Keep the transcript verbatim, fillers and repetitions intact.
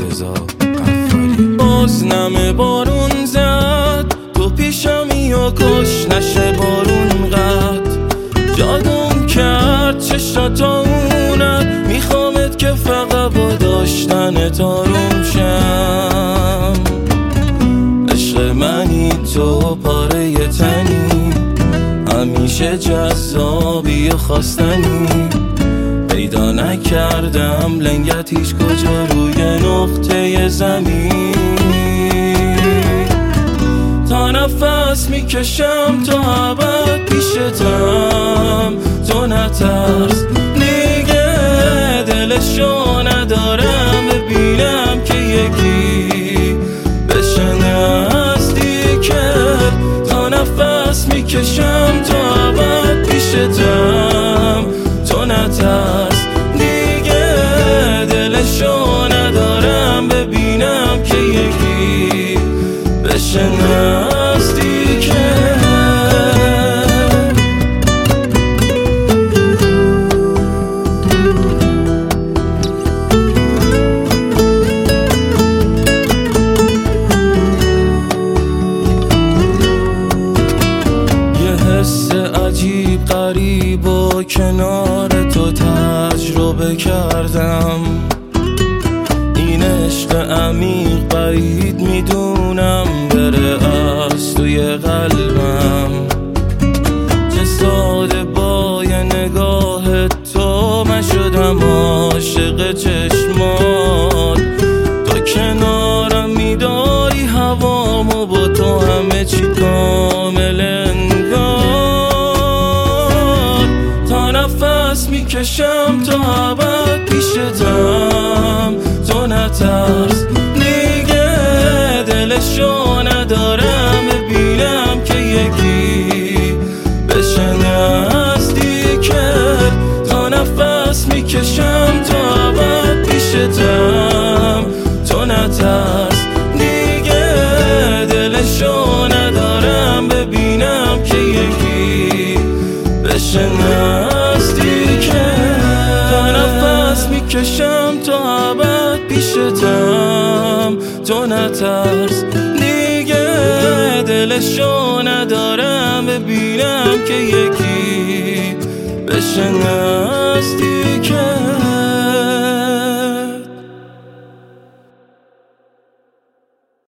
رضا غفاری. باز نم بارون زد تو پیشمی و کش نشه بارون قد جادوم کرد چشاتونت میخوامت که فقط با داشتن تاروم شم. عشق منی تو پاره تنی همیشه جذابی و خواستنی پیدا نکردم لنگت هیچ کجا روی نقطه زمین. تا نفس میکشم تا ابد پیشتم تو نترس دیگه دلشو ندارم ببینم که یکی بشه نزدیکت. تا نفس میکشم تا ابد پیشتم تو نترس دیگه دلشو ندارم ببینم که یکی بشه نزدیکت. عجیب غریب و کنار تو تجربه کردم این عشق عمیق بعید میدونم بره از توی قلبم. چه ساده با یه نگاه تو من شدم عاشق چشمات. تو کنارم میداری هوامو با تو همه چی کامل میکشم تا ابد پیشتم تو نترس دیگه دلشو ندارم ببینم که یکی بشه نزدیکت. تا نفس میکشم تا ابد پیشتم تو نترس دیگه دلشو ندارم ببینم که یکی بشه نزدیکت. تا نفس میکشم تا ابد پیشتم تو نترس دیگه دلشو ندارم ببینم که یکی بشه نزدیکت.